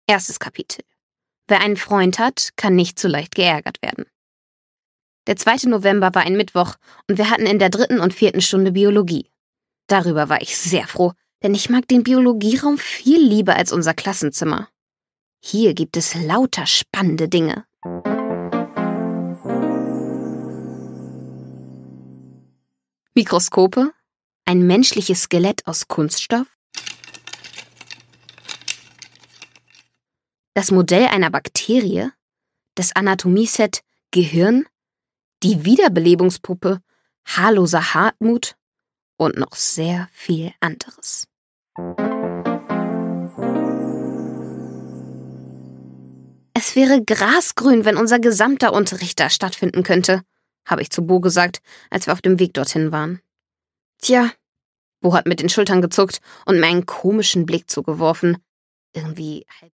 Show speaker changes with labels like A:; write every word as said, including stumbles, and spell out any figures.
A: Erstes Kapitel. Wer einen Freund hat, kann nicht so leicht geärgert werden. Der zweite November war ein Mittwoch und wir hatten in der dritten und vierten Stunde Biologie. Darüber war ich sehr froh, denn ich mag den Biologieraum viel lieber als unser Klassenzimmer. Hier gibt es lauter spannende Dinge. Mikroskope, ein menschliches Skelett aus Kunststoff, das Modell einer Bakterie, das Anatomieset Gehirn, die Wiederbelebungspuppe Haarloser Hartmut und noch sehr viel anderes. Es wäre grasgrün, wenn unser gesamter Unterricht da stattfinden könnte, habe ich zu Bo gesagt, als wir auf dem Weg dorthin waren. Tja, Bo hat mit den Schultern gezuckt und mir einen komischen Blick zugeworfen. Irgendwie halb